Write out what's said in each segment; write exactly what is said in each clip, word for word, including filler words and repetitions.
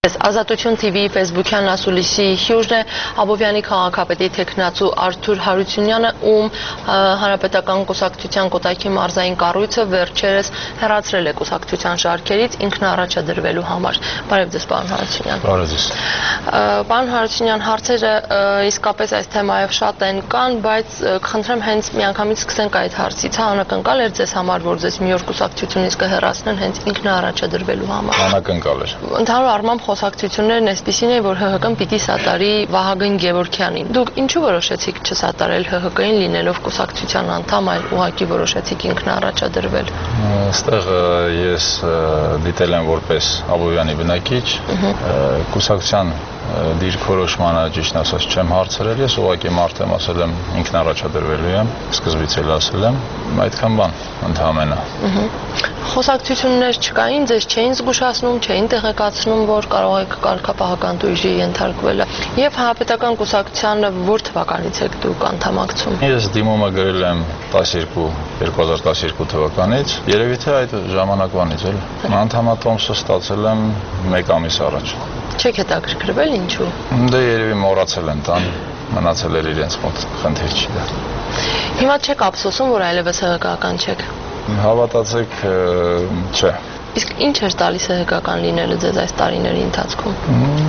Ազատություն T V Facebook-յան ասուլիսի հյուրն է Աբովյանի քաղաքապետի թեկնածու Արթուր Հարությունյանը, ում Հանրապետական կուսակցության Կոտայքի մարզային կառույցը վերջերս հեռացրել է կուսակցության շարքերից ինքն առաջադրվելու համար։ Բարև ձեզ, պարոն Հարությունյան։ Բարև ձեզ։ Պարոն Հարությունյան, հարցերը իսկապես այս թեմայով շատ են կան, բայց խնդրեմ հենց միանգամից սկսենք այդ հարցից։ Անակնկալ էր ձեզ համար, որ ձեզ մի օր կուսակցությունից կհեռացնեն հենց ինքն առաջադրվելու համար։ Անակնկալ էր։ Ընդհանուր առմամբ խոսակցություններն այսպիսին է, որ H H K-ն պիտի սատարի Վահագն Գևորգյանին։ Դուք ինչու որոշեցիք չսատարել H H K-ին լինելով կուսակցության անդամ, այլ ուղղակի որոշեցիք ինքն առաջադրվել։ Այստեղ ես դիտել եմ որպես Աբովյանի բնակիչ, կուսակցության դիրքորոշմանը ճիշտն ասած չեմ հարցրել, ես ուղղակի մարդ եմ, ասել եմ ինքն առաջադրվելու եմ, սկզբից էլ ասել եմ, այդքան բան ընդհանրապես։ Խոսակցություններ չկային, ձեզ չէին զգուշացնում, չէին տեղեկացնում, որ կարող եք կարգապահական տույժի ենթարկվել։ Եվ Հանրապետական կուսակցությանը որ թվականից եք դուք անդամակցում։ Ես դիմումը գրել եմ տասներկու երկու հազար տասներկու թվականից, երևի թե այդ ժամանակվանից էլ։ Անդամատոմսը ստացել եմ մեկ ամիս առաջ։ Չեք հետաքրքրվել ինչու։ Դե երևի մոռացել են տան, մնացել էր իրենց մոտ, խնդիր չի դա։ Հիմա չեք ափսոսում, որ այլևս H H K-ական չեք։ Հավատացեք, չէ։ Իսկ ինչ էր տալիս H H K-ական լինելը ձեզ այս տարիների ընթացքում։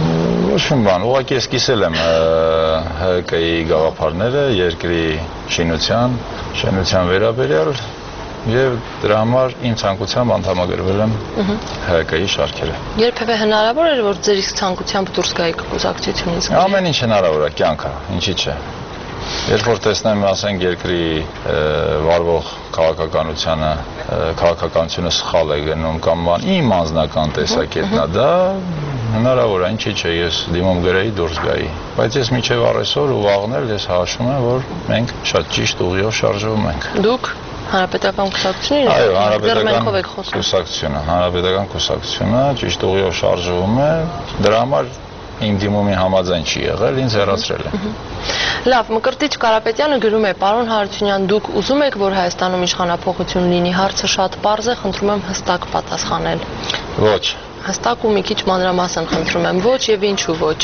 Ոչ մի բան, ուղղակի ես կիսել եմ H H K-ի գաղափարները, երկրի շինության, շինության վերաբերյալ եւ դրա համար իմ ցանկությամբ անդամագրվել եմ H H K-ի շարքերը։ Երբևէ հնարավոր էր, որ ձեր իսկ ցանկությամբ դուրս գայիք կուսակցությունից։ Ամեն ինչ հնարավոր է, կյանքը, ինչի՞ չէ։ Երբ որ տեսնեմ, ասենք, երկրի վարվող քաղաքականությունը, քաղաքականությունը սխալ է գնում կամ բան, իմ անձնական տեսակետն է, դա հնարավոր է, ինչի՞ չէ, ես դիմում գրեի դուրս գայի։ Բայց ես մինչև առեսօր ու վաղն էլ ես հաշվում եմ, որ մենք շատ ճիշտ ուղիով շարժվում ենք։ Դուք Հանրապետական կուսակցությունն Այո, Հանրապետական կուսակցությունը, Հանրապետական կուսակցությունը ճիշտ ուղիով շարժվում է, դրա համար իմ դիմումի համաձայն չի եղել, ինձ հեռացրել է։ Լավ, Մկրտիչ Կարապետյանը գրում է. Պարոն Հարությունյան, դուք ուզում եք, որ Հայաստանում իշխանափոխություն լինի, հարցը շատ պարզ է, խնդրում եմ հստակ պատասխանել։ Ոչ։ Հստակ ու մի քիչ մանրամասն խնդրում եմ, ոչ եւ ինչու ոչ։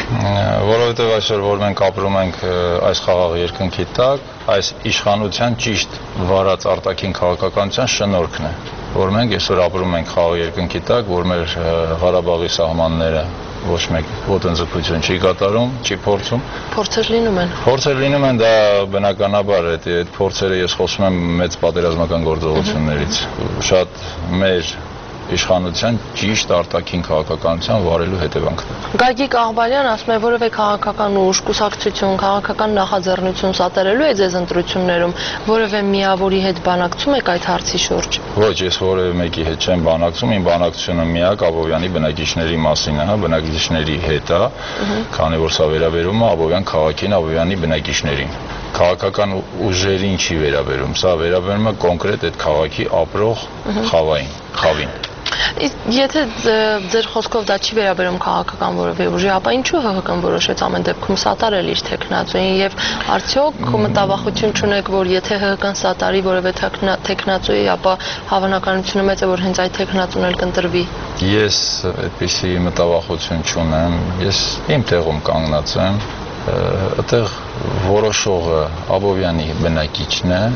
Որովհետև այսօր որ մենք ապրում ենք այս խաղաղ երկնքի տակ, այս իշխանության ճիշտ վարած արտաքին քաղաքականության շնորհքն է, որ մենք այսօր ապրում ենք խաղաղ երկնքի տակ, որ մեր Ղարաբաղի սահմանները ոչ մեկ ոտնձգություն չի կատարում, չի փորձում։ Փորձեր լինում են։ Փորձեր լինում են, դա բնականաբար է, այդ փորձերը ես խոսում եմ մեծ պատերազմական գործողություններից։ Շատ մեր իշխանության ճիշտ արտաքին քաղաքականության վարելու հետևանքն է։ Գագիկ Աղբալյան ասում է, որևէ քաղաքական ուժ, կուսակցություն, քաղաքական նախաձեռնություն սատարելու է ձեզ ընտրություններում, որևէ միավորի հետ բանակցում եք այդ հարցի շուրջ։ Ոչ, ես որևէ մեկի հետ չեմ բանակցում, իմ բանակցությունը միակ Աբովյանի բնակիչների մասին է, բնակիչների հետ է, քանի որ սա վերաբերում է Աբովյան քաղաքին, Աբովյանի բնակիչներին։ Քաղաքական ուժերին չի վերաբերում, սա վերաբերում է կոնկրետ այդ քաղաքի ապրող խավային, խավին։ Եթե ձեր խոսքով դա չի վերաբերում քաղաքական որևէ ուժի, ապա ինչու H H K-ն որոշեց ամեն դեպքում սատարել իր թեկնածուին եւ արդյոք մտավախություն չունեք, որ եթե H H K-ն սատարի որևէ թեկնածուի, ապա հավանականությունը մեծ է, որ հենց այդ թեկնածուն էլ կընտրվի։ Ես այդպիսի մտավախություն չունեմ, ես իմ տեղում կանգնած եմ, այդտեղ որոշողը Աբովյանի բնակիչն է։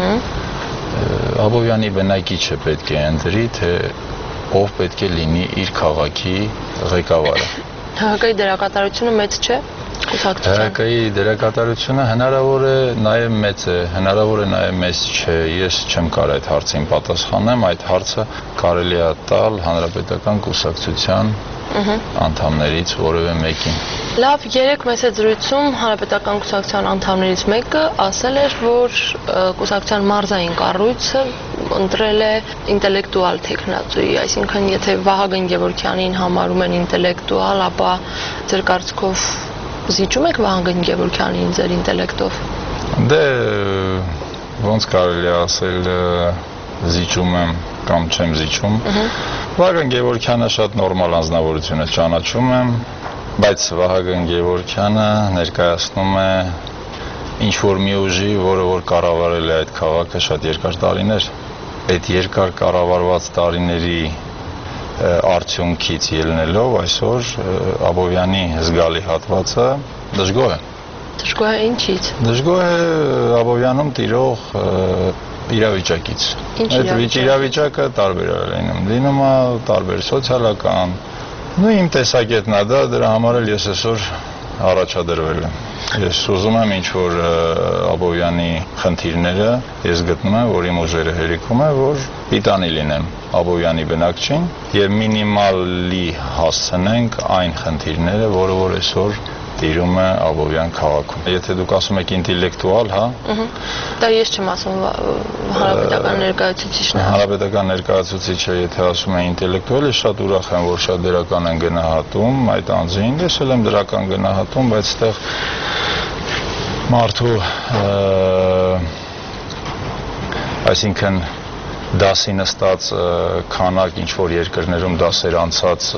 Աբովյանի բնակիչը պետք է ընտրի, թե ով պետք է լինի իր քաղաքի ղեկավարը։ H H K-ի դերակատարությունը մեծ չէ կուսակցության։ H H K-ի դերակատարությունը հնարավոր է նաև մեծ է, հնարավոր է նաև մեծ չէ։ Ես չեմ կարող այդ հարցին պատասխանեմ, այդ հարցը կարելի է տալ Հանրապետական կուսակցության անդամներից որևէ մեկին։ Լավ, երեք մեծ զրույցում Հանրապետական կուսակցության անդամներից մեկը ասել էր, որ կուսակցության մարզային կառույցը ընտրել է ինտելեկտուալ թեկնածուի, այսինքն եթե Վահագն Գևորգյանին համարում են ինտելեկտուալ, ապա ձեր կարծիքով զիջում եք Վահագն Գևորգյանին ձեր ինտելեկտով։ Դե ոնց կարելի ասել, զիջում եմ կամ չեմ զիջում։ Վահագն Գևորգյանը շատ նորմալ անձնավորություն է, ճանաչում եմ, բայց Վահագն Գևորգյանը ներկայացնում է ինչ-որ մի ուժի, որը որ կառավարել է այդ քաղաքը շատ երկար տարիներ։ Այդ երկար կառավարված տարիների արդյունքից ելնելով այսօր Աբովյանի զգալի հատվածը դժգոհ է։ Դժգոհ է ինչից։ Դժգոհ է Աբովյանում տիրող իրավիճակից։ Այդ իրավիճակը տարբեր է լինում։ Լինում է տարբեր սոցիալական, ու իմ տեսակետն է դա, դրա համար էլ ես այսօր առաջադրվել եմ։ Ես ուզում եմ ինչ-որ Աբովյանի խնդիրները, ես գտնում եմ, որ իմ ուժերը հերիքում է, որ պիտանի լինեմ Աբովյանի բնակչին և մինիմալի հասցնենք այն խնդիրները, որը որ այսօր տիրում է Աբովյան քաղաքում։ Եթե դուք ասում եք ինտելեկտուալ, հա։ Դա ես չեմ ասում, հանրապետական ներկայացուցիչն է։ Հանրապետական ներկայացուցիչը, եթե ասում է ինտելեկտուալ, ես շատ ուրախ եմ, որ շատ դրական են գնահատում այդ անձին, ես էլ եմ դրական գնահատում, բայց այդտեղ մարդու այսինքն դասի նստած քանակ ինչ-որ երկրներում դասեր անցած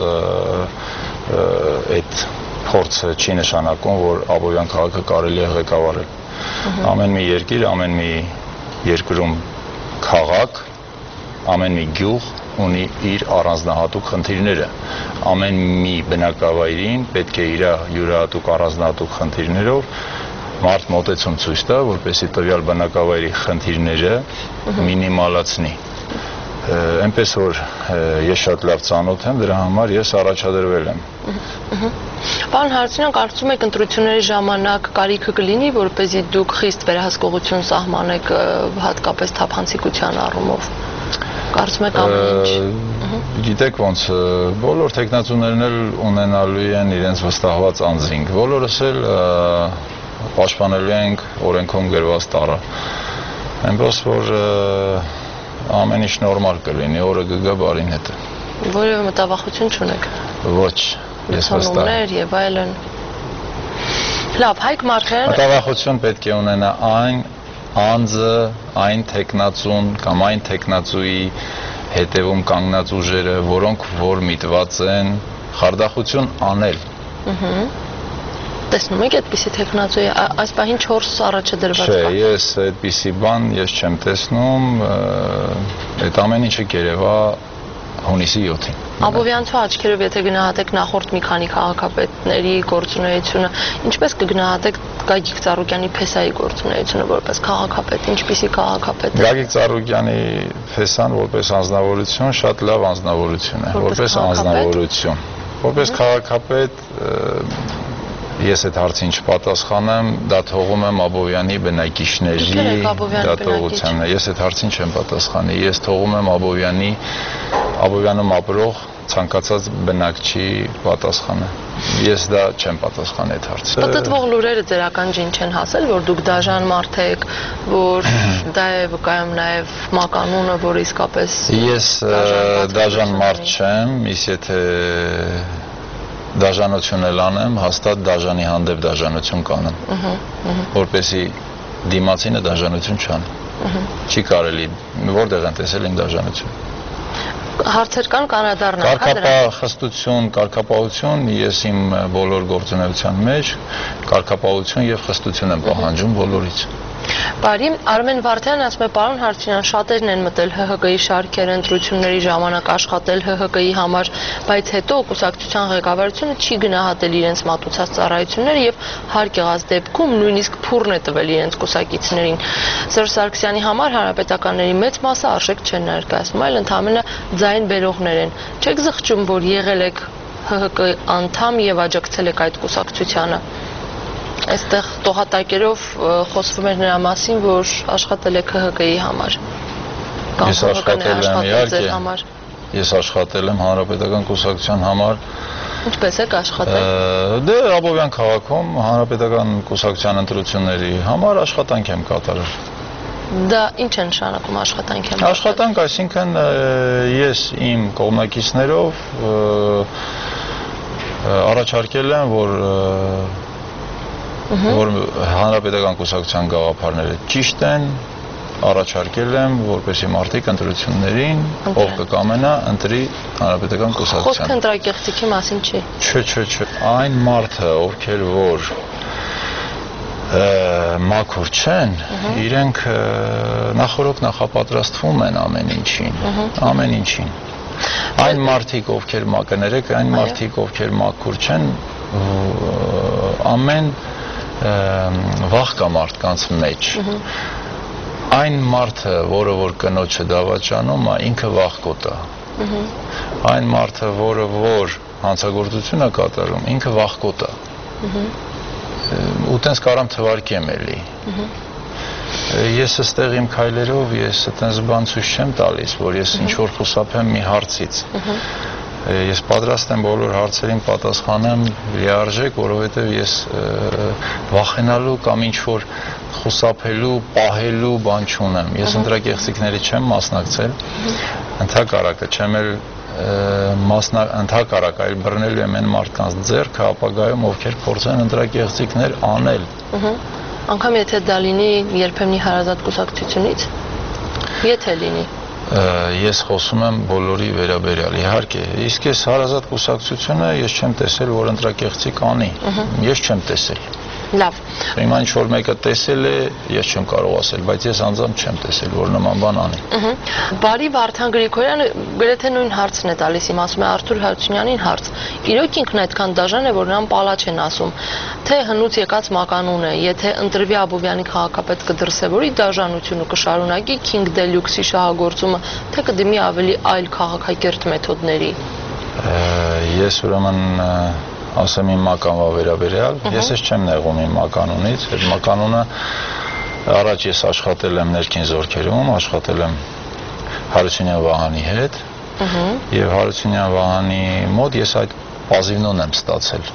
այդ փորձը չի նշանակում, որ Աբովյան քաղաքը կարելի է ղեկավարել։ Ամեն մի երկիր, ամեն մի երկրում քաղաք, ամեն մի գյուղ ունի իր առանձնահատուկ խնդիրները։ Ամեն մի բնակավայրին պետք է իր յուրահատուկ առանձնահատուկ խնդիրներով մարդ մոտեցում ցույց տա, որպեսզի տվյալ բնակավայրի խնդիրները մինիմալացնի։ Այնպես որ ես շատ լավ ծանոթ եմ, դրա համար ես առաջադրվել եմ։ Պարոն Հարությունյան, կարծում եք ընտրությունների ժամանակ կարիքը կլինի, որպեսզի դուք խիստ վերահսկողություն սահմանեք հատկապես թափանցիկության առումով։ Կարծում եք ամեն ինչ։ Գիտեք ոնց, բոլոր տեխնացուներն էլ ունենալու են իրենց վստահված անձինք, բոլորս էլ պաշտպանելու ենք օրենքում գրված տառը։ Այնպես որ ամեն ինչ նորմալ կլինի, օրը կգա բարին հետը։ Որևէ մտավախություն չունեք։ Ոչ, ես վստահ եմ։ Եվ այլն։ Լավ, Հայկ Մարգարյան։ Մտավախություն պետք է ունենա այն անձը, այն տեխնացուն կամ այն տեխնացուի հետևում կանգնած ուժերը, որոնք որ միտված են խարդախություն անել։ Տեսնում եք այդպիսի տեխնացուի, այս պահին չորս առաջադրված կա։ Չէ, ես այդպիսի բան ես չեմ տեսնում, այդ ամեն ինչը կերևա հունիսի յոթին։ Աբովյանցու աչքերով եթե գնահատեք նախորդ մի քանի քաղաքապետների գործունեությունը, ինչպես կգնահատեք Գագիկ Ծառուկյանի Փեսայի գործունեությունը որպես քաղաքապետ, ինչպիսի քաղաքապետ է։ Գագիկ Ծառուկյանի Փեսան որպես անձնավորություն շատ լավ անձնավորություն է, որպես անձնավորություն, որպես քաղաքապետ ես այդ հարցին չպատասխանեմ, դա թողում եմ Աբովյանի բնակիչների դատողությանը։ Ես այդ հարցին չեմ պատասխանի, ես թողում եմ Աբովյանի Աբովյանում ապրող ցանկացած բնակչի պատասխանը։ Ես դա չեմ պատասխանի այդ հարցը։ Պատտվող լուրերը ձեր ականջին չեն հասել, որ դուք դաժան մարդ եք, որ դա է վկայում նաև մականունը, որ իսկապես Ես դաժան մարդ չեմ, իսկ եթե դաժանություն էլ անեմ, հաստատ դաժանի հանդեպ դաժանություն կանեմ, որպեսզի դիմացինը դաժանություն չանի։ Չի կարելի, որտեղ են տեսել իմ դաժանություն։ Հարցեր կան կանադառնալ, հա դրա։ Կարգապահություն, կարգապահություն, ես իմ բոլոր գործունեության մեջ կարգապահություն եւ խստություն եմ պահանջում բոլորից։ Բարի, Արմեն Վարդյանն ասում է, պարոն Հարությունյան, շատերն են մտել ՀՀԿ-ի շարքեր, ընտրությունների ժամանակ աշխատել ՀՀԿ-ի համար, բայց հետո կուսակցության ղեկավարությունը չի գնահատել իրենց մատուցած ծառայությունները եւ հարկ եղած դեպքում նույնիսկ փուռն է տվել իրենց կուսակիցներին։ Սերժ Սարգսյանի համար հանրապետականների մեծ մասը արժեք չեն ներկայացնում, այլ ընդհանրապես ձայն բերողներ են։ Չեք զղջում, որ եղել եք ՀՀԿ անդամ եւ աջակցել եք այդ կուսակցությանը։ Այստեղ տողատակերով խոսվում էր նրա մասին, որ աշխատել եք ՀՀԿ-ի համար։ Ես աշխատել եմ, իհարկե։ Ես աշխատել եմ հանրապետական կուսակցության համար։ Ինչպես եք աշխատել։ Դե Աբովյան քաղաքում հանրապետական կուսակցության ընտրությունների համար աշխատանք եմ կատարել։ Դա ինչ է նշանակում աշխատանք եմ։ Աշխատանք, այսինքն ես իմ կողմնակիցներով առաջարկել եմ, որ որ հանրապետական կուսակցության գաղափարները ճիշտ են, առաջարկել եմ, որպեսզի մարդիկ ընտրություններին, ով կկամենա, ընտրի հանրապետական կուսակցությանը։ Խոսքը ընտրակեղծիքի մասին չի։ Չէ, չէ, չէ։ Այն մարդը, ովքեր որ մաքուր չեն, իրենք նախորոք նախապատրաստվում են ամեն ինչին, ամեն ինչին։ Այն մարդիկ, ովքեր մակներեք, այն մարդիկ, ովքեր մաքուր չեն, ամեն վախ կա մարդկանց մեջ։ Այն մարդը, որը որ կնոջը դավաճանում է, ինքը վախկոտ է։ Այն մարդը, որը որ հանցագործություն է կատարում, ինքը վախկոտ է։ Ու տենց կարամ թվարկեմ էլի։ Ես ըստեղ իմ քայլերով ես այդպես բան ցույց չեմ տալիս, որ ես ինչ որ խուսափեմ մի հարցից։ Ես պատրաստ եմ բոլոր հարցերին պատասխանեմ լիարժեք, որովհետև ես վախենալու կամ ինչ որ խուսափելու, պահելու բան չունեմ։ Ես ընտրակեղծիքների չեմ մասնակցել, ընդհակառակը չեմ էլ ընդհակառակը այլ բռնելու եմ այն մարդկանց ձեռքը ապագայում, ովքեր փորձեն ընտրակեղծիքներ անել։ Անկամ եթե դա լինի երբեմնի հարազատ կուսակցությունից, եթե լինի։ Ես խոսում եմ բոլորի վերաբերյալ, իհարկե, իսկ ես հարազատ կուսակցությունը ես չեմ տեսել, որ ընտրակեղծիք անի, ես չեմ տեսել։ Լավ։ Հիմա ինչ որ մեկը տեսել է, ես չեմ կարող ասել, բայց ես անձամբ չեմ տեսել, որ նման բան անի։ Բարի Վարդան Գրիգորյանը գրեթե նույն հարցն է տալիս, իմ ասում է Արթուր Հարությունյանին հարց։ Իրոք ինքն այդքան դաժան է, որ նրան պալաչ են ասում, թե հնուց եկած մականուն է, եթե ընտրվի Աբովյանի քաղաքապետ կդրսևորի դաժանությունը կշարունակի King Deluxe-ի շահագործումը, թե կդիմի ավելի այլ քաղաքակիրթ մեթոդների։ Ես ուրեմն ասեմ իմ մականվա վերաբերյալ, ես ես չեմ նեղում իմ մականունից, այդ մականունը առաջ ես աշխատել եմ ներքին զորքերում, աշխատել եմ Հարությունյան Վահանի հետ և Հարությունյան Վահանի մոտ ես այդ պազիվնոն եմ ստացել,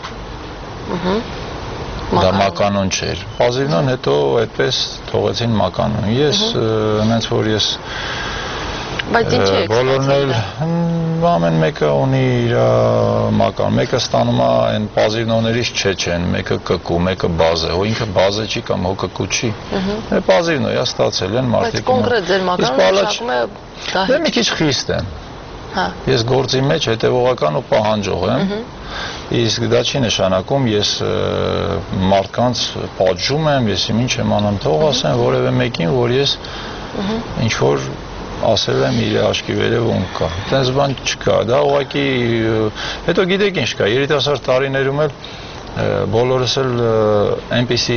դա մականուն չէր, պազիվնոն հետո այդպես թողեցին մականուն, ես նենց որ ես Բայց ինչ է բոլորն էլ ամեն մեկը ունի իր մական, մեկը ստանում է այն պազիվնոներից չեն, մեկը կկու, մեկը բազը, հո ինքը բազը չի կամ հո կկու չի, պազիվնո է ստացել են մարդիկ։ Բայց կոնկրետ ձեր մականունը շակում է դա։ Դե մի քիչ խիստ եմ, ես գործի մեջ հետևողական ու պահանջող եմ, իսկ դա չի նշանակում ես մարդկանց պատժում եմ, ես իմ ինչ եմ անում, թող ասեմ որևէ մեկին, որ ես ինչ որ ասել եմ իր աչքի վերևում կա, տենց բան չկա, դա ուղղակի, հետո գիտեք ինչ կա, երիտասարդ տարիներում էլ բոլորս էլ այնպիսի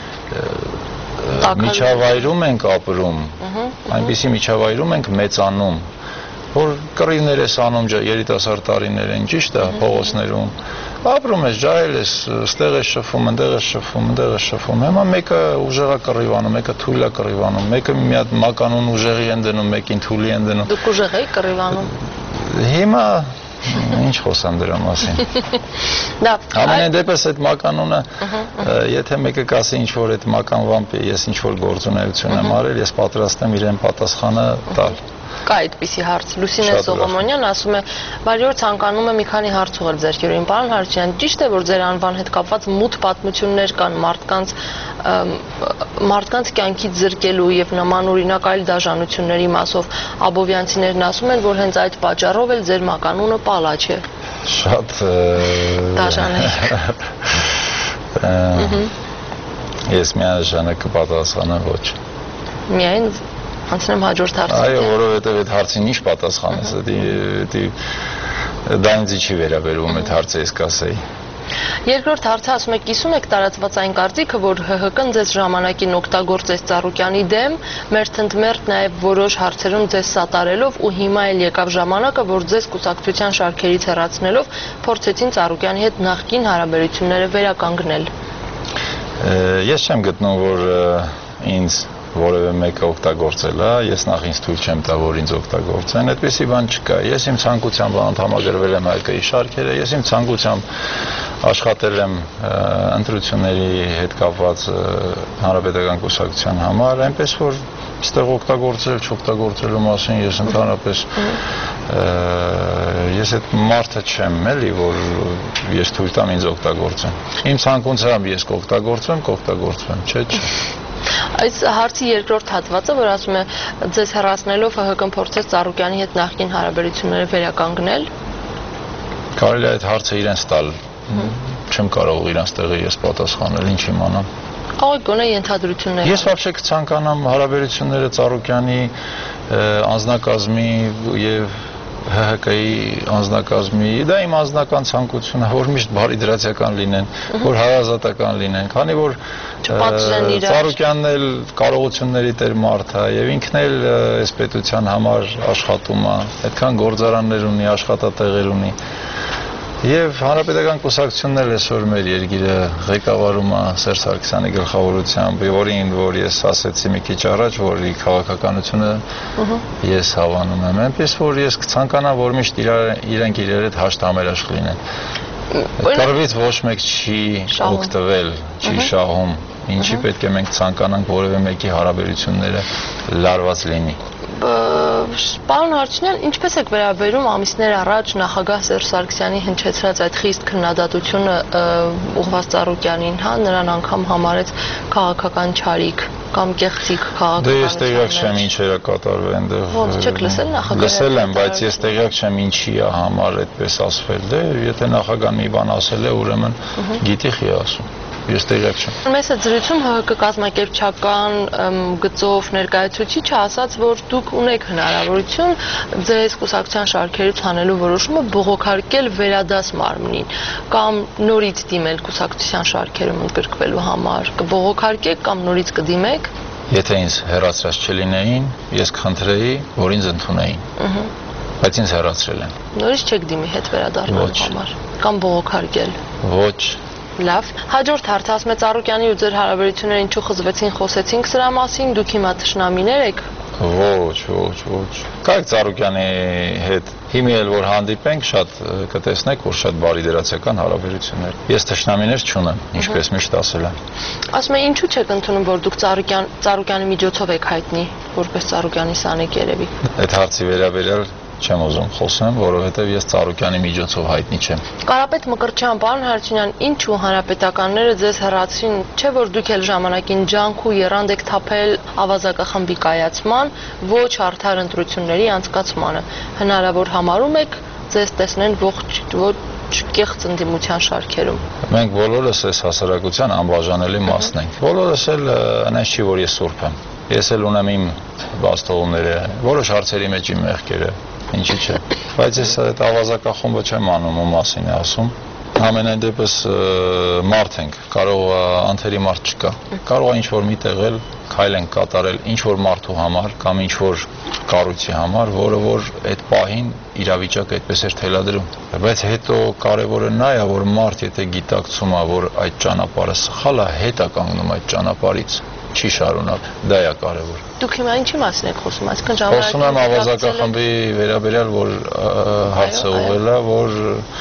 միջավայրում ենք ապրում, այնպիսի միջավայրում ենք մեծանում, որ կռիվներ ես անում երիտասարդ տարիներ են, ճիշտ է, փողոցներում, ապրում ես, ջահել ես, ստեղ ես շփվում, ընդեղ ես շփվում, ընդեղ ես շփվում, հիմա մեկը ուժեղ է կռիվանում, մեկը թույլ է կռիվանում, մեկը մի հատ մականուն ուժեղի են դնում, մեկին թույլի են դնում։ Դուք ուժեղ եք կռիվանում։ Հիմա ինչ խոսամ դրա մասին։ Ամենայն դեպս այդ մականունը, եթե մեկը կասի ինչ որ այդ մականվամբ ես ինչ որ գործունեություն եմ արել, ես պատրաստ եմ իրեն պատասխանը տալ։ Կա այդպիսի հարց։ Լուսինե Սողոմոնյան ասում է, բարի օր, ցանկանում եմ մի քանի հարց ուղղել ձեր քյուրին, պարոն Հարությունյան, ճիշտ է, որ ձեր անվան հետ կապված մութ պատմություններ կան մարդկանց մարդկանց կյանքից զրկելու եւ նման օրինակ այլ դաժանությունների մասով աբովյանցիներն ասում են, որ հենց այդ պատճառով էլ ձեր մականունը պալաչ է։ Շատ դաժան է։ Ես միանշանակ կպատասխանեմ ոչ։ Միայն անցնեմ հաջորդ հարցին։ Այո, որովհետև այդ հարցին ինչ պատասխանես, դա ինձ չի վերաբերում այդ հարցը ես կասեի։ Երկրորդ հարցը ասում է, կիսում եք տարածված այն կարծիքը, որ ՀՀԿ-ն ձեզ ժամանակին օգտագործեց Ծառուկյանի դեմ, մերթընդմերթ նաև որոշ հարցերում ձեզ սատարելով ու հիմա էլ եկավ ժամանակը, որ ձեզ կուսակցության շարքերից հեռացնելով փորձեցին Ծառուկյանի հետ նախկին հարաբերությունները վերականգնել։ Ես չեմ գտնում, որ ինձ որևէ մեկը օգտագործել է, ես նախ ինձ թույլ չեմ տա, որ ինձ օգտագործեն, այդպիսի բան չկա։ Ես իմ ցանկությամբ անդամագրվել եմ հայկայի շարքերը, ես իմ ցանկությամբ աշխատել եմ ընտրությունների հետ կապված հանրապետական կուսակցության համար, այնպես որ ստեղ օգտագործել, չօգտագործելու մասին ես ընդհանրապես ես այդ մարդը չեմ, էլի, որ ես թույլ տամ ինձ օգտագործեն։ Իմ ցանկությամբ ես կօգտագործվեմ, կօգտագործվեմ, չէ՞ չէ։ Այս հարցի երկրորդ հատվածը, որ ասում է ձեզ հեռացնելով ՀՀԿ-ն փորձեց Ծառուկյանի հետ նախկին հարաբերությունները վերականգնել։ Կարելի է այդ հարցը իրենց տալ։ Չեմ կարող իրենց տեղի ես պատասխանել, ինչ իմանամ։ Աղա գոնե ենթադրություններ։ Ես вообще կցանկանամ հարաբերությունները Ծառուկյանի անձնակազմի եւ Հ Հ Կ-ի անձնակազմի, դա իմ անձնական ցանկությունն է, որ միշտ բարիդրացիական լինեն, որ հարազատական լինեն, քանի որ Ծառուկյանն էլ կարողությունների տեր մարդ է եւ ինքն էլ այս պետության համար աշխատում է, այդքան գործարաններ ունի, աշխատատեղեր ունի։ Եվ հանրապետական կուսակցությունն էլ այսօր մեր երկիրը ղեկավարում է Սերժ Սարգսյանի գլխավորությամբ, որին որ ես ասեցի մի քիչ առաջ, որ ի քաղաքականությունը ես հավանում եմ, այնպես որ ես կցանկանամ, որ միշտ իրենք իրար հետ հաշտ համերաշխ լինեն։ Կռվից ոչ մեկ չի օգտվել, չի շահում, ինչի պետք է մենք ցանկանանք որևէ մեկի հարաբերությունները լարված լինի։ Պարոն Հարությունյան, ինչպես եք վերաբերում ամիսներ առաջ նախագահ Սերժ Սարգսյանի հնչեցրած այդ խիստ քննադատությունը ուղղված Ծառուկյանին, հա, նրան անգամ համարեց քաղաքական չարիք կամ կեղծիք քաղաքական։ Դե ես տեղյակ չեմ ինչ էր կատարվել այնտեղ։ Ոնց չեք լսել նախագահը։ Լսել եմ, բայց ես տեղյակ չեմ ինչի է համար այդպես ասվել։ Դե եթե նախագահան մի բան ասել է, ուրեմն գիտի խի ասում։ Ես տեղյակ չեմ։ Մեծ զրույցում Հ Հ Կ կազմակերպչական գծով ներկայացուցիչը ասաց, որ դուք ունեք հնարավորություն ձեզ կուսակցության շարքերից հանելու որոշումը բողոքարկել վերադաս մարմնին կամ նորից դիմել կուսակցության շարքերում ընդգրկվելու համար։ Կբողոքարկեք կամ նորից կդիմեք։ Եթե ինձ հեռացրած չլինեին, ես կխնդրեի, որ ինձ ընդունեին։ Բայց ինձ հեռացրել են։ Նորից չեք դիմի հետ վերադառնալու համար կամ բողոքարկել։ Ոչ։ Լավ, հաջորդ հարցը ասում է Ծառուկյանի ու ձեր հարաբերությունները ինչու խզվեցին, խոսեցինք սրա մասին, դուք հիմա թշնամիներ եք։ Ոչ, ոչ, ոչ։ Կայք Ծառուկյանի հետ հիմի էլ որ հանդիպենք, շատ կտեսնեք, որ շատ բարիդրացիական հարաբերություններ։ Ես թշնամիներ չունեմ, ինչպես միշտ ասել եմ։ Ասում է ինչու չեք ընդունում, որ դուք Ծառուկյան Ծառուկյանի միջոցով եք հայտնի, որպես Ծառուկյանի սանեք երևի։ Այդ հարցի վերաբերյալ չեմ ուզում խոսեմ, որովհետև ես Ծառուկյանի միջոցով հայտնի չեմ։ Կարապետ Մկրտչյան, պարոն Հարությունյան, ինչու հանրապետականները ձեզ հեռացրին, չէ՞ որ դուք էլ ժամանակին ջանք ու եռանդ եք թափել ավազակախմբի կայացման, ոչ արդար ընտրությունների անցկացմանը։ Հնարավոր համարում եք ձեզ տեսնեն ողջ ոչ կեղծ ընդդիմության շարքերում։ Մենք բոլորս այս հասարակության անբաժանելի մասն ենք։ Բոլորս էլ այնպես չի, որ ես սուրբ եմ։ Ես էլ ունեմ իմ բաստողները, որոշ հարցերի մեջ իմ մեղքերը, ինչի՞ չէ։ Բայց ես այդ ավազակախումբը չեմ անում, ու մասին է ասում։ Ամենայն դեպս մարդ ենք, կարող է անթերի մարդ չկա։ Կարող է ինչ-որ մի տեղել, քայլ ենք կատարել ինչ-որ մարդու համար կամ ինչ-որ կառույցի համար, որը որ այդ պահին իրավիճակը այդպես էր թելադրում։ Բայց հետո կարևորը նա է, որ մարդ եթե գիտակցում է, որ այդ ճանապարհը սխալ է, հետ է կանգնում այդ ճանապարհից, չի շարունակ, դա է կարևոր։ Դուք հիմա ինչի մասին եք խոսում, այսինքն ժամանակին։ Խոսում եմ ավազակախմբի վերաբերյալ, որ հարցը ուղղել է, որ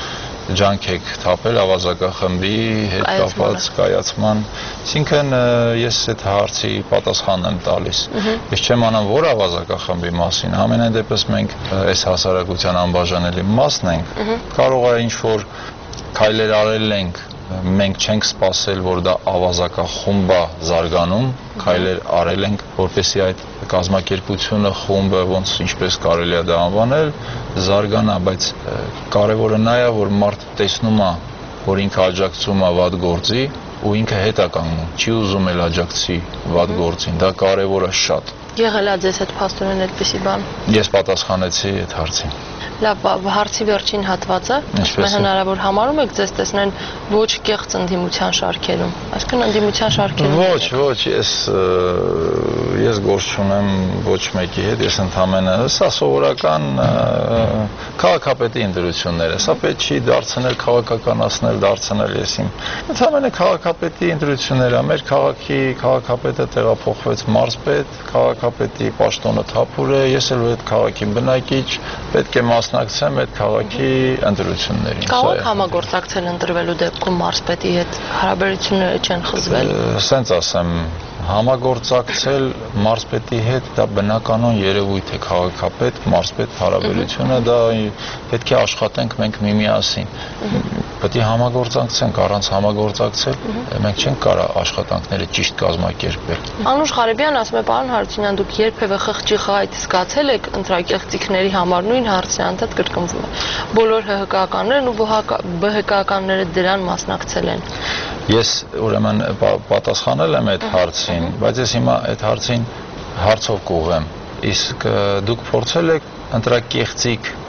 ջանք եք թափել ավազակախմբի հետ կապված կայացման, այսինքն ես այդ հարցի պատասխանն եմ տալիս։ Ես չեմ անում որ ավազակախմբի մասին, ամենայն դեպս մենք այս հասարակության անբաժանելի մասն ենք, կարող է ինչ-որ քայլեր արել ենք, մենք չենք սպասել, որ դա ավազակախումբ է զարգանում, քայլեր արել ենք, որպեսզի այդ կազմակերպությունը, խումբը, ոնց ինչպես կարելի է դա անվանել, զարգանա, բայց կարևորը նա է, որ մարդը տեսնում է, որ ինքը աջակցում է վատ գործի ու ինքը հետ է կանգնում, չի ուզում էլ աջակցի վատ գործին, դա կարևոր է շատ։ Եղել է ձեզ հետ փաստորեն այդպիսի բան։ Ես պատասխանեցի այդ հարցին։ Լավ, հարցի վերջին հատվածը, ասում հնարավոր համարում եք ձեզ տեսնեն ոչ կեղծ ընդդիմության շարքերում, այսինքն ընդդիմության շարքերում։ Ոչ, ոչ, ես ես գործ չունեմ ոչ մեկի հետ, ես ընդհանրապես սա սովորական քաղաքապետի ընտրություններ է, սա պետք չի դարձնել քաղաքականացնել, դարձնել ես իմ։ Ընդհանրապես քաղաքապետի ընտրությունները, մեր քաղաքի քաղաքապետը տեղափոխվեց մարզպետ, քաղաքապետի պաշտոնը թափուր է, ես էլ այդ քաղաքի բնակիչ, պետք է մասնակցեմ այդ քաղաքի ընտրություններին։ Կարող համագործակցել ընտրվելու դեպքում մարզպետի հետ հարաբերությունները չեն խզվել։ Սենց ասեմ, համագործակցել մարզպետի հետ դա բնականon երևույթ է, քաղաքապետ, մարզպետ հարաբերությունը դա պետք է աշխատենք մենք միմիասին։ Պետք է համագործակցենք, առանց համագործակցել մենք չենք կարող աշխատանքները ճիշտ կազմակերպել։ Անուշ Ղարեբյան ասում է, պարոն Հարությունյան, դուք երբևէ խղճի խայտ զգացել եք ընտրակեղծիքների համար, նույն հարցը անդադ կրկնվում է։ Բոլոր Հ Հ Կականներն ու B H K-ականները դրան մասնակցել են։ Ես ուրեմն պատասխանել եմ այդ հարցին, բայց ես հիմա այդ հարցին հարցով կուղեմ։ Իսկ դուք փորձել եք ընտրակեղծիք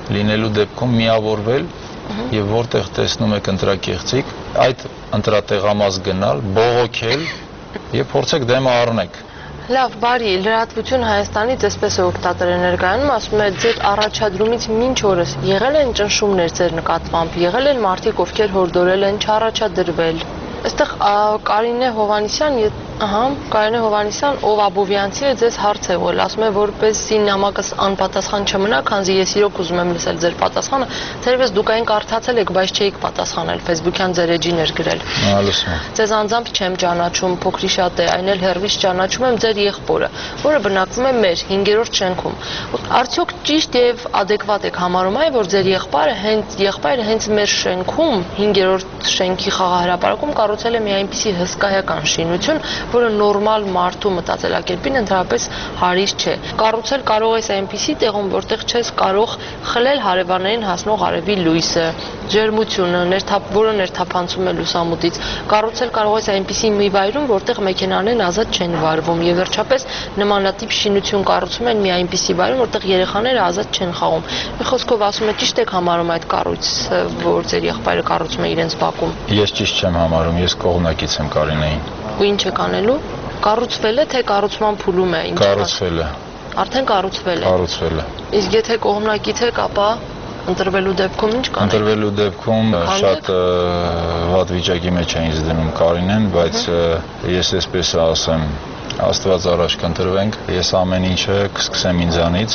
լինելու դեպքում միավորվել եւ որտեղ տեսնում եք ընտրակեղծիկ, այդ ընտրատեղամաս գնալ, բողոքել եւ փորձեք դեմը առնեք։ Լավ, բարի, լրատվություն Հայաստանից այսպես է օգտատերը ներկայանում, ասում է ձեր առաջադրումից մինչ օրս եղել են ճնշումներ ձեր նկատմամբ, եղել են մարդիկ, ովքեր հորդորել են չառաջադրվել։ Այստեղ Կարինե Հովհաննիսյան, ահա, Կարինե Հովհաննիսյան, ով Աբովյանցի է, ձեզ հարց է ուղղել, ասում է, որպեսզի նամակս անպատասխան չմնա, քանզի ես իրոք ուզում եմ լսել ձեր պատասխանը, թերևս դուք այն կարդացել եք, բայց չէիք պատասխանել, Facebook-յան ձեր էջին էր գրել։ Ահա, լսում եմ։ Ձեզ անձամբ չեմ ճանաչում, փոքրի շատ է, այն էլ հեռվից ճանաչում եմ ձեր եղբորը, որը բնակվում է մեր հինգերորդ շենքում։ Արդյոք ճիշտ եւ ադեկվատ եք համարում այն, որ ձեր եղբայրը հենց եղբայրը հենց մեր շենքում հինգերորդ շենքի խաղահրապարակում կառուցել է մի այնպիսի հսկայական շինություն, որը նորմալ մարդու մտածելակերպին ընդհանրապես հարիր չէ։ Կառուցել կարող ես այնպիսի տեղում, որտեղ չես կարող խլել հարևաններին հասնող արևի լույսը, ջերմությունը, որը ներթափանցում է լուսամուտից։ Կառուցել կարող ես այնպիսի մի վայրում, որտեղ մեքենաներն ազատ չեն վարվում, եւ վերջապես նմանատիպ շինություն կառուցում են մի այնպիսի վայրում, որտեղ երեխաները ազատ չեն խաղում։ Մի խոսքով ասում եմ, ճիշտ եք համարում այդ կառույցը, որ ձեր եղբայրը կառուցում է իրենց բակում։ Ես ճիշտ չեմ համարում, ես կողմնակից եմ Կարինեին։ Ու ինչ եք անելու։ Կառուցվել է, թե կառուցման փուլում է։ Կառուցվել է։ Արդեն կառուցվել է։ Կառուցվել է։ Իսկ եթե կողմնակից եք, ապա ընտրվելու դեպքում ինչ կանեք։ Ընտրվելու դեպքում շատ վատ վիճակի մեջ է ինձ դնում Կարինեն, բայց ես այսպես ասեմ, Աստված առաջ կընտրվենք, ես ամեն ինչը կսկսեմ ինձանից։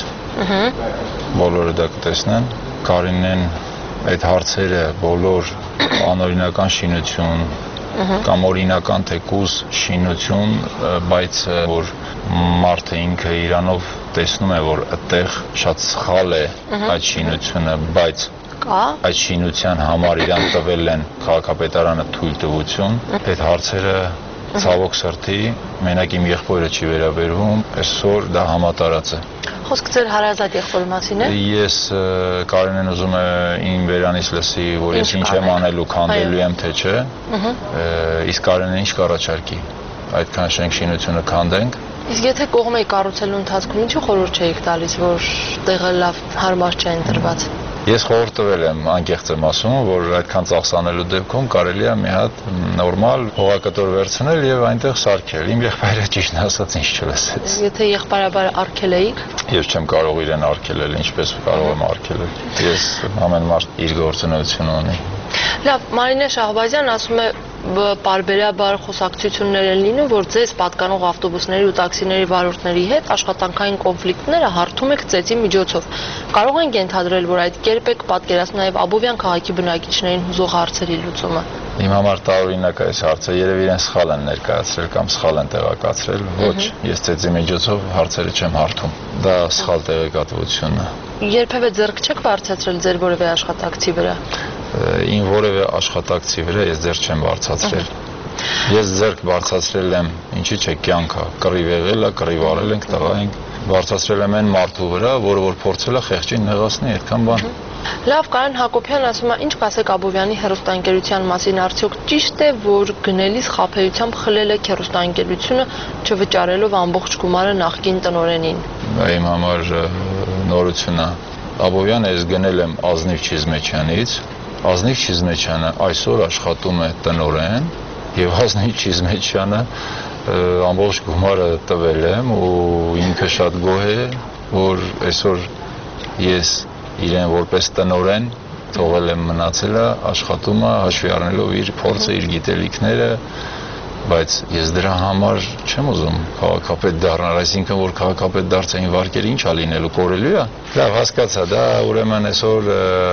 Բոլորը դա կտեսնեն։ Կարինեն այդ հարցերը բոլոր անօրինական շինություն կամ օրինական թեկուզ շինություն, բայց որ մարդը ինքը իրանով տեսնում է, որ այդտեղ շատ սխալ է այդ շինությունը, բայց այդ շինության համար իրան տվել են քաղաքապետարանը թույլտվություն, այդ հարցերը ցավոք սրտի մենակ իմ եղբորը չի վերաբերվում, այսօր դա համատարած է։ Խոսքը ձեր հարազատ եղբորի մասին է։ Ես Կարինեն ուզում է իմ վերանից լսի, որ ես ինչ եմ անելու, քանդելու եմ, թե չէ։ Իսկ Կարինեն ինչ կառաջարկի։ Այդքան շենք շինությունը քանդենք։ Իսկ եթե կողմ եք կառուցելու ընթացքում ինչու խորհուրդ չէիք տալիս, որ տեղը լավ հարմար չէ ընտրված։ Ես խորհուրդ տվել եմ, անկեղծ եմ ասում, որ այդքան ծախսանելու դեպքում կարելի է մի հատ նորմալ հողակտոր վերցնել եւ այնտեղ սարքել։ Իմ եղբայրը ճիշտ ասած ինչ չլսեց։ Եթե եղբայրաբար արգել էիք։ Ես չեմ կարող իրեն արգելել, ինչպես կարող եմ արգելել։ Ես ամեն մարդ իր գործունեությունը ունի։ Լավ, Մարինե Շահբազյան ասում է պարբերաբար խոսակցություններ են լինում, որ ձեզ պատկանող ավտոբուսների ու տաքսիների վարորդների հետ աշխատանքային կոնֆլիկտները հարթում եք ծեծի միջոցով։ Կարող ենք ենթադրել, որ այդ կերպ եք պատկերացնում նաև Աբովյան քաղաքի բնակիչներին հուզող հարցերի լուծումը։ Իմ համար տարօրինակ է այս հարցը, երևի իրեն սխալ են ներկայացրել կամ սխալ են տեղեկացրել։ Ոչ, ես ծեծի միջոցով հարցերը չեմ հարթում։ Դա սխալ տեղեկատվություն է։ Երբևէ ձեռք չեք բարձրացրել ձեր որևէ աշխատակցի վրա։ Ին որևէ աշխատակցի վրա ես ձեռք չեմ բարձրացրել։ Ես ձեռք բարձրացրել եմ, ինչի՞ չէ, կյանքը, կռիվ եղել է, կռիվ արել ենք, տղա ենք, բարձրացրել եմ այն մարդու վրա, որը որ փորձել է խեղճին նեղացնել, այդքան բան։ Լավ, Կարեն Հակոբյան ասում է, ինչ կասեք Աբովյանի հեռուստաընկերության մասին, արդյոք ճիշտ է, որ գնելիս խաբեությամբ խլել եք հեռուստաընկերությունը, չվճարելով ամբողջ գումարը նախկին տնօրենին։ Իմ համար նորություն է։ Աբովյանը ես գնել եմ Ազնիվ Չիզմեչյանից, Ազնիվ Չիզմեչյանը այսօր աշխատում է տնօրեն, եւ Ազնիվ Չիզմեչյանը ամբողջ գումարը տվել եմ ու ինքը շատ գոհ է, որ այսօր ես իրեն որպես տնօրեն թողել եմ մնացելը, աշխատում է, հաշվի առնելով իր փորձը, իր գիտելիքները, բայց ես դրա համար չեմ ուզում քաղաքապետ դառնալ, այսինքն որ քաղաքապետ դարձային վարկերը ինչ ա լինելու, կորելու է։ Լավ, հասկացա, դա ուրեմն այսօր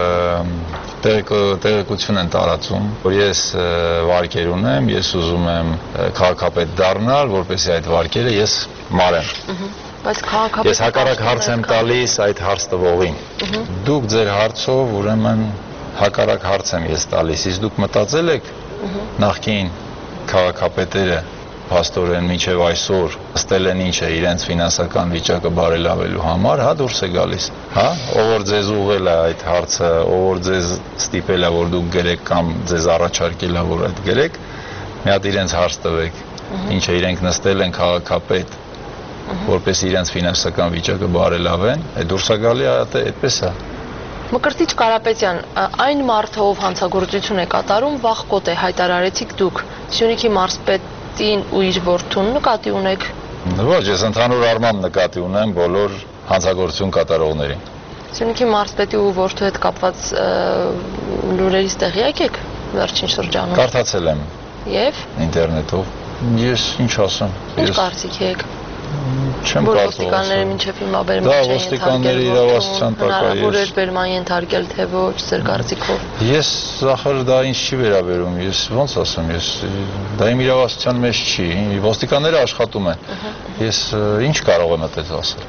տեղեկություն են տարածում, որ ես վարկեր ունեմ, ես ուզում եմ քաղաքապետ դառնալ, որպեսզի այդ վարկերը ես մարեմ։ Բայց քաղաքապետը ես հակառակ հարց եմ տալիս այդ հարց տվողին։ Դուք ձեր հարցով ուրեմն հակառակ հարց եմ ես տալիս, իսկ դուք մտածել եք նախկին քաղաքապետերը փաստորեն մինչև այսօր ստել են ինչ է իրենց ֆինանսական վիճակը բարելավելու համար, հա դուրս է գալիս, հա, ով որ ձեզ ուղղել է այդ հարցը, ով որ ձեզ ստիպել է որ դուք գրեք կամ ձեզ առաջարկել է որ այդ գրեք, մի հատ իրենց հարց տվեք, ինչ է իրենք նստել են քաղաքապետ, որպես իրենց ֆինանսական վիճակը բարելավեն, այդ դուրս է գալի, այդպես է։ Մկրտիչ Կարապետյան, այն մարդը, ով հանցագործություն է կատարում, վաղկոտ է, հայտարարեցիք դուք։ Սյունիքի մարզպետին ու իր որդուն նկատի ունեք։ Ոչ, ես ընդհանուր առմամբ նկատի ունեմ բոլոր հանցագործություն կատարողներին։ Սյունիքի մարզպետի ու որդու հետ կապված լուրերից տեղյակ եք վերջին շրջանում։ Կարդացել եմ։ Եվ ինտերնետով։ Ես ինչ ասեմ։ Ինչ կարծիք եք։ Չեմ Որ կարծում։ ոստիկանները մինչև հիմա բերման Դա չեն ոստիկանների իրավասության տակ է։ Հնարավոր էր բերման ենթարկել, թե ոչ, ձեր կարծիքով։ Ես ախր դա ինձ չի վերաբերում, ես ոնց ասեմ, ես դա իմ իրավասության մեջ չի, ոստիկանները աշխատում են։ Ես ինչ կարող եմ այդպես ասել։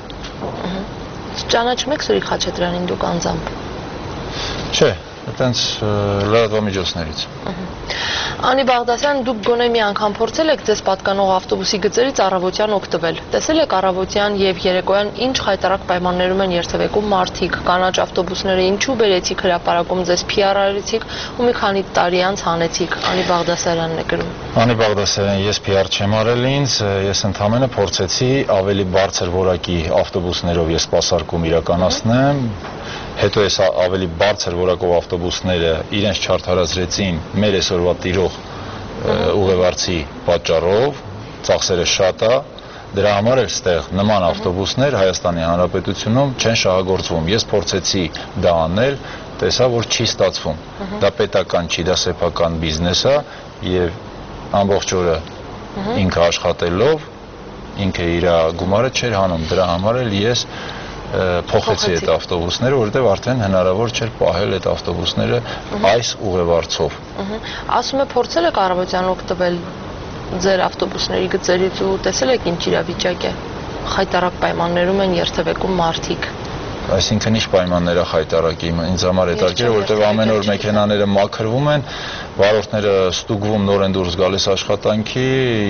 Ճանաչում եք Սուրիկ Խաչատրյանին դուք անձամբ։ Չէ, այտենց լրատվամիջոցներից։ Անի Բաղդասյան, դուք գոնե մի անգամ փորձել եք ձեզ պատկանող ավտոբուսի գծերից առավոտյան օգտվել։ Տեսել եք առավոտյան եւ երեկոյան ինչ խայտարակ պայմաններում են երթևեկում մարդիկ, կանաչ ավտոբուսները ինչու բերեցիք հրապարակում, ձեզ փի ար արեցիք ու մի քանի տարի անց հանեցիք։ Անի Բաղդասարյանն է գրում։ Անի Բաղդասարյան, ես փի ար չեմ արել ինձ, ես ընդհանրապես փորձեցի ավելի բարձր որակի ավտոբուսներով ես սպասարկում իրականացնեմ։ Հետո ես ավելի բարձր որակով ավտոբուսները իրենց չարդարացրեցին մեր այսօրվա տիրող ուղևորցի պատճառով, ծախսերը շատ է, դրա համար էլ ստեղ նման ավտոբուսներ Հայաստանի Հանրապետությունում չեն շահագործվում։ Ես փորձեցի դա անել, տեսա, որ չի ստացվում։ Դա պետական չի, դա սեփական բիզնես է եւ ամբողջ օրը ինքը աշխատելով, ինքը իր գումարը չէր հանում, դրա համար էլ ես փոխեցի այդ ավտոբուսները, որովհետև արդեն հնարավոր չէր պահել այդ ավտոբուսները այս ուղևորցով։ Ասում է փորձել եք առավոտյան օգտվել ձեր ավտոբուսների գծերից ու տեսել եք ինչ իրավիճակ է։ Խայտարակ պայմաններում են երթևեկում մարդիկ։ Այսինքն ինչ պայմաններ է խայտարակի, ինձ համար հետաքրքիր է, որովհետև ամեն օր մեքենաները մաքրվում են, վարորդները ստուգվում, նոր են դուրս գալիս աշխատանքի,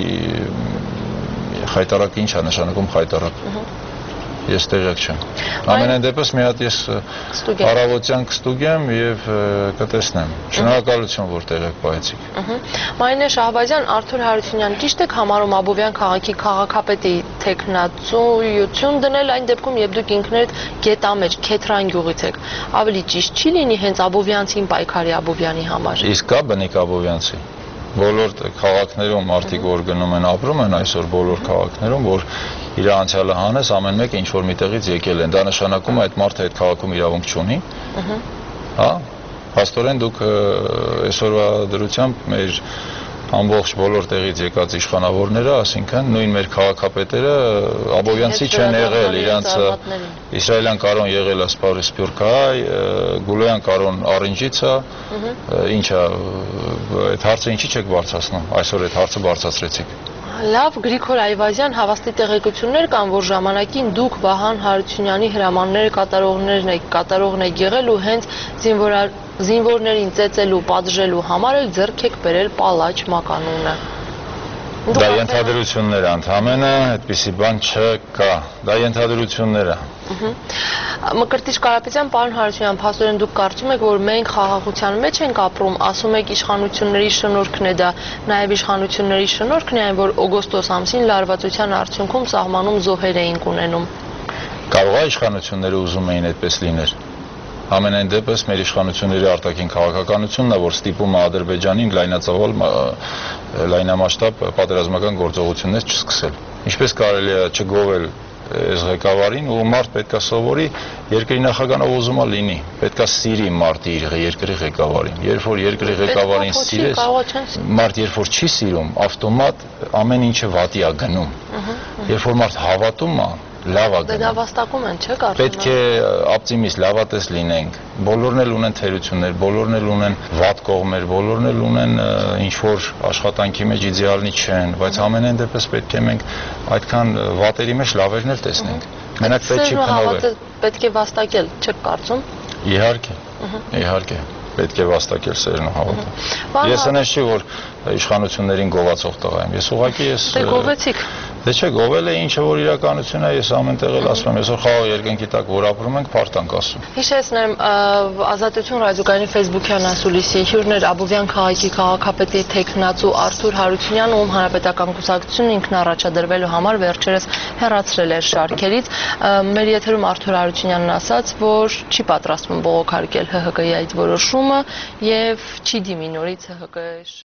խայտարակը ինչ է նշանակում խայտարակ։ Ես տեղյակ չեմ։ Ամենայն դեպս մի հատ ես առավոտյան կստուգեմ եւ կտեսնեմ։ Շնորհակալություն, որ տեղյակ պահեցիք։ Մայնե Շահբազյան, Արթուր Հարությունյան, ճիշտ եք համարում Աբովյան քաղաքի քաղաքապետի տեխնացույություն դնել այն դեպքում, երբ դուք ինքներդ գետամեջ Քեթրան գյուղից եք։ Ավելի ճիշտ չի լինի հենց Աբովյանցին պայքարի Աբովյանի համար։ Իսկ կա բնիկ Աբովյանցի։ Բոլոր քաղաքներում մարդիկ որ գնում են ապրում են այսօր բոլոր քաղաքներում, որ իր անցյալը հանես ամեն մեկը ինչ որ միտեղից եկել են, դա նշանակում է այդ մարդը այդ քաղաքում իրավունք չունի։ Հա, փաստորեն դուք այսօրվա դրությամբ մեր ամբողջ բոլոր տեղից եկած իշխանավորները, ասինքն նույն մեր քաղաքապետերը Աբովյանցի չեն եղել, իրանց Իսրայելյան Կարոն եղել է Սպյուրքայ, Գուլոյան Կարոն Արինջից է, ինչա այդ հարցը ինչի չեք բարձրացնում, այսօր այդ հարցը բարձրացրեցիք։ Լավ, Գրիգոր Այվազյան, հավաստի տեղեկություններ կան, որ ժամանակին դուք Վահան Հարությունյանի հրամանները կատարողներն եք, կատարողն եք եղել ու հենց զինվորներին ծեծելու, պատժելու համար էլ ձեռք եք բերել Պալաչ մականունը։ Դա ենթադրություններ է, ընդհանրապես այդպիսի բան չկա, դա ենթադրություններ է։ Մկրտիչ Կարապետյան, պարոն Հարությունյան, փաստորեն դուք կարծում եք, որ մենք խաղաղության մեջ ենք ապրում, ասում եք իշխանությունների շնորհքն է դա, նաև իշխանությունների շնորհքն է այն, որ օգոստոս ամսին լարվածության արդյունքում սահմանում զոհեր էինք ունենում։ Կարող է իշխանությունները ուզում էին այդպես լինել։ Ամենայն դեպս մեր իշխանությունների արտաքին քաղաքականությունն է, որ ստիպում է Ադրբեջանին լայնածավալ լայնամասշտաբ պատերազմական գործողություններ չսկսել։ Ինչպես կարելի է չգովել այս ղեկավարին ու մարդ պետքա սովորի երկրի նախագահը ուզում է լինի, պետքա սիրի մարդը իր երկրի ղեկավարին։ Երբ որ երկրի ղեկավարին սիրես, մարդ երբ որ չի սիրում, ավտոմատ ամեն ինչը վատի է գնում։ Երբ որ մարդ հավատում է, լավ է գնում։ Դա վաստակում են, չէ՞ կարծում։ Պետք է օպտիմիստ, լավատես լինենք։ Բոլորն էլ ունեն թերություններ, բոլորն էլ ունեն վատ կողմեր, բոլորն էլ ունեն ինչ որ աշխատանքի մեջ իդեալնի չեն, բայց ամենայն դեպս պետք է մենք այդքան վատերի մեջ լավերն էլ տեսնենք։ Մենակ պետք չի փնովել։ Պետք է վաստակել, չեք կարծում։ Իհարկե։ Իհարկե։ Պետք է վաստակել սերն ու հավատը։ Ես այնպես չի որ իշխանություններին գովացող տղա եմ։ Ես ուղղակի ես Դե գովեցիք։ Դե չէ, գովել է ինչը որ իրականություն է, ես ամեն տեղ էլ ասում եմ, այսօր խաղաղ երկնքի տակ որ ապրում ենք, փարթանք ասում։ Հիշեցնեմ, Ազատություն ռադիոկայանի Facebook-յան ասուլիսի հյուրներ Աբովյան քաղաքի քաղաքապետի տեխնացու Արթուր Հարությունյան, ում հանրապետական կուսակցությունը ինքն առաջադրվելու համար վերջերս հեռացրել էր շարքերից։ Մեր եթերում Արթուր Հարությունյանն ասաց, որ չի պատրաստվում բողոքարկել ՀՀԿ-ի այդ որոշումը եւ չի դիմի նորից ՀՀԿ-ի